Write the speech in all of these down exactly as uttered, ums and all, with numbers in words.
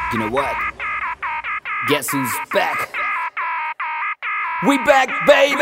You know what? Guess who's back? We back, baby.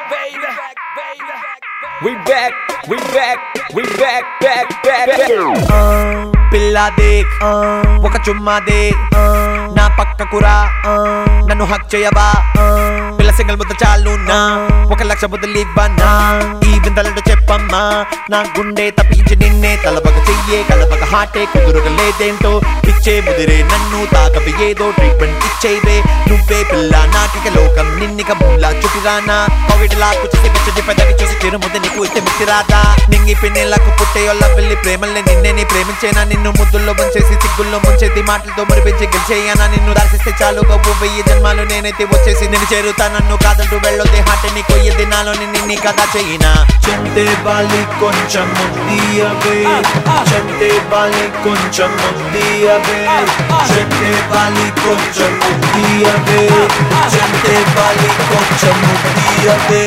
We back, we back, we back, back, back, back. uh, Pilla dek, uh, oka chumma de, uh, na pakkaku ra, uh, nannu hug cheyava, uh, pilla single mudda chalu na, oka laksha budali banna, ee bindaladu cheppamma, na gunde tapinchi ninne talabaga cheyye kalabaga haate kuduruga ledento, piche mudire nannu taakavi edo treatment ichcheyve, nuvve pilla naakika lokam ninnika mulla chupirana, covid la kuchisi vechi pedagi chusi chiru mudde niku itte mitirada, ningi pinnelaku putteyolla velli premalle ninne ni ప్రేమించేనా నిన్ను ముద్దుల్లో ముంచేసి సిగ్గుల్లో ముంచేది మాటలతో మరిపించి గెలిచేయనా నిన్ను దర్శిస్తే చాలుగా వెయ్యి జన్మాలు నేనైతే వచ్చేసి నేను చేరుతా నన్ను కాదంటూ వెళ్ళొద్దే హాటే నీకు ఏ దినాలో నిన్ను నీ కథ చెయ్యినా చెంతే బాలి కొంచెం ముద్దియవే చెంతే బాలి కొంచెం ముద్దియవే చెంతే బాలి కొంచెం ముద్దియవే చెంతే బాలి కొంచెం ముద్దియవే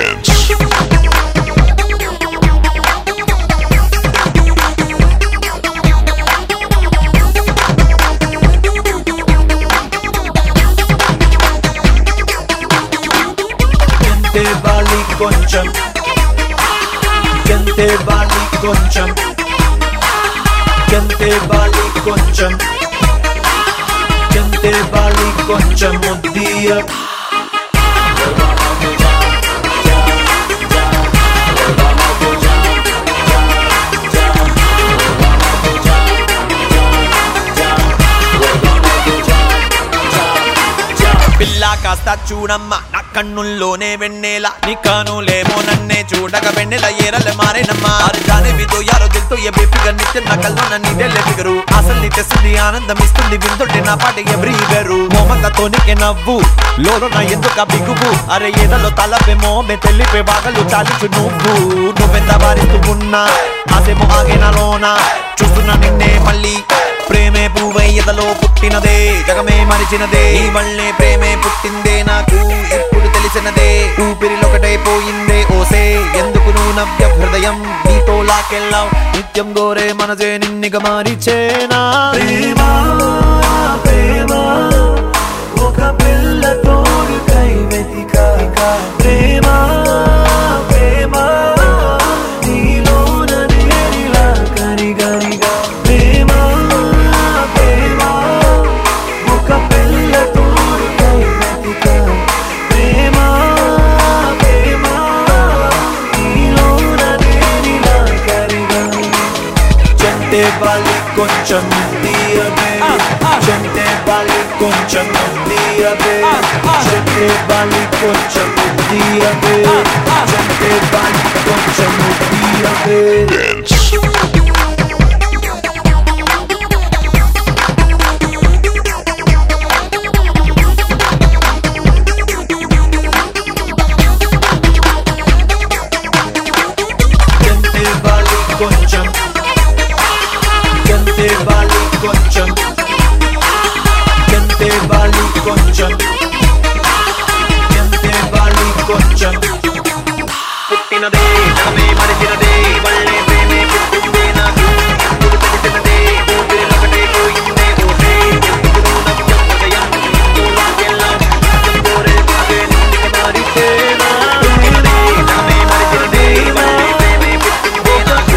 Gente bali koncham, gente bali koncham, gente bali koncham, gente bali koncham muddiya. పిల్లా కాస్త చూడమ్మా నా కన్నుల్లోనే వెన్నెలా నీ కానులేమో నన్నే చూడక వెన్నెల ఏరలే మారేనమ్మా అర్జానే విదో యారో దిల్తో ఏ బేఫిగర్ నిత్యం నా కల్లో నీదే లేఫిగరు అసలు నీ తెస్తుంది ఆనందం ఇస్తుంది వింటుంటే నా పాట ఎవరి గరు మోమంగతో నీకే నవ్వు లోలో నా ఎందుక బిగువు అరే ఏదలో తలపేమో మే తెల్లిపే బాగలు చాలించు నువ్వు నువ్వెంత వారిస్తూ ఉన్నా ఆసేమో ఆగే నాలోనా చూస్తున్నా నిన్నే మళ్ళీ ప్రేమే పువ్వై ఎదలో పుట్టినదే జగమే మరిచినదే నీ వల్లే ప్రేమే పుట్టిందే నాకు ఎప్పుడు తెలిసినదే ఊపిరిలొకటైపోయిందే ఓసే ఎందుకు నువ్వు నవ్య హృదయం నీతో లాకెళ్ళావు నిత్యం గోరే మనసే నిన్నిగ మారిచేనా ప్రేమ ప్రేమ ఒక పిల్ల తోడు కై వెతికా ప్రేమ ప్రేమ నీలోన నేనిలా కరిగరిగా ప్రేమ Gente bali koncham muddiyabe Gente bali koncham muddiyabe Gente bali koncham muddiyabe Gente bali koncham muddiyabe Koncham Gente bali koncham Gente bali koncham Gente bali koncham Puttinade jagame marisinade valle preme puttinde naaku enduku telisinade ఊపిరిలొకటే పోయిందే ఓసే ఎందుకు నవ్యం హృదయం తోలాకెళ్ళా నిత్యం గోరే మనసే నిన్నిగ మారిచేనా పుట్టినదే జగమే మరిచినదే valle preme puttinde naaku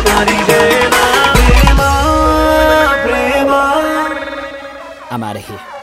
I'm out of here.